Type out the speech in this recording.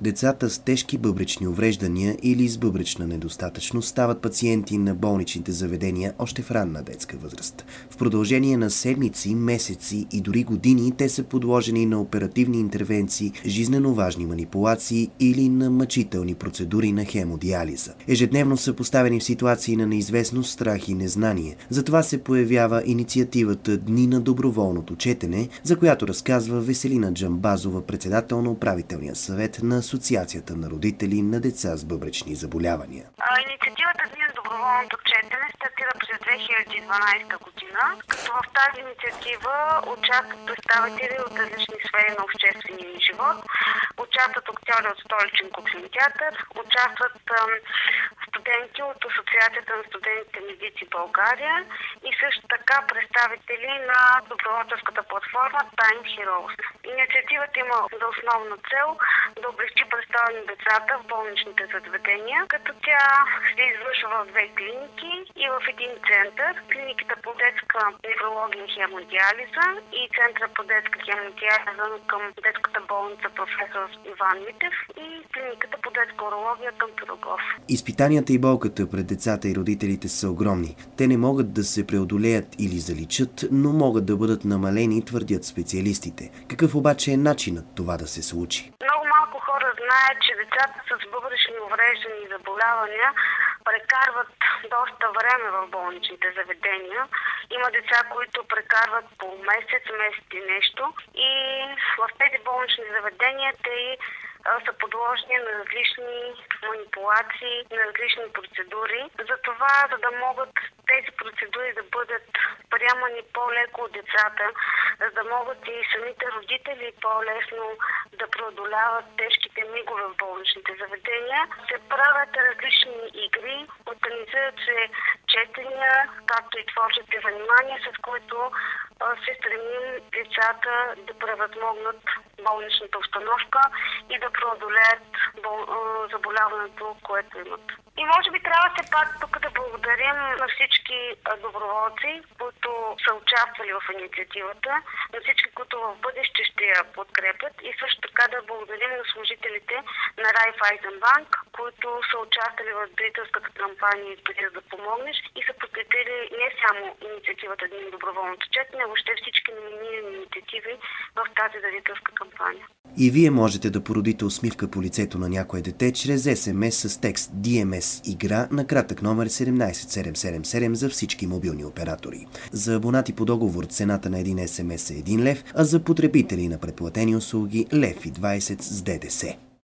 Децата с тежки бъбречни увреждания или с бъбречна недостатъчност стават пациенти на болничните заведения още в ранна детска възраст. В продължение на седмици, месеци и дори години те са подложени на оперативни интервенции, жизнено важни манипулации или на мъчителни процедури на хемодиализа. Ежедневно са поставени в ситуации на неизвестност, страх и незнание. Затова се появява инициативата Дни на доброволното четене, за която разказва Веселина Джамбазова, председател на управителния съвет на Асоциацията на родители на деца с бъбречни заболявания. Инициативата Дни на доброволното четене стартира през 2012 година, като в тази инициатива участват представители от различни сфери на обществения живот, участват актьори от Столичен куклен театър, участват студенти от Асоциацията на студентите медици България и също така представители на доброволческата платформа Time Heroes. Инициативата има за основна цел да облегчи престоя на децата в болничните заведения, като тя се извършва в две клиники и в един център. Клиниката по детска неврология и хемодиализа и Центъра по детска хемодиализа към детската болница професор Иван Митев и клиниката по детска урология към Пирогов. Изпитанията и болката пред децата и родителите са огромни. Те не могат да се преодолеят или заличат, но могат да бъдат намалени, твърдят специалистите. Какъв обаче е начинът това да се случи? Много малко хора знаят, че децата с бъбречни увреждания и заболявания прекарват доста време в болничните заведения. Има деца, които прекарват по месец и нещо. И в тези болнични заведения те са подложени на различни манипулации, на различни процедури. Затова, за да могат тези процедури да бъдат приемани по-леко от децата, за да могат и самите родители по-лесно да преодоляват тежките мигове в болничните заведения, се правят различни игри, организират се четения, както и творчески занимания, с които се стремим децата да превъзмогнат болничната обстановка и да преодолеят заболяването, което имат. И може би трябва все пак тук да благодарим на всички доброволци, които са участвали в инициативата, на всички, които в бъдеще ще я подкрепят и също така да благодарим на служителите на Райфайзенбанк, които са участвали в дарителската кампания "Избери да помогнеш" и са подкрепили не само инициативата Дни на доброволното четене, а въобще всички номинирани инициативи в тази дарителска кампания. И вие можете да породите усмивка по лицето на някое дете чрез СМС с текст DMS игра на кратък номер 17777 за всички мобилни оператори. За абонати по договор цената на един СМС е 1 лев, а за потребители на предплатени услуги 1,20 лв. с ДДС.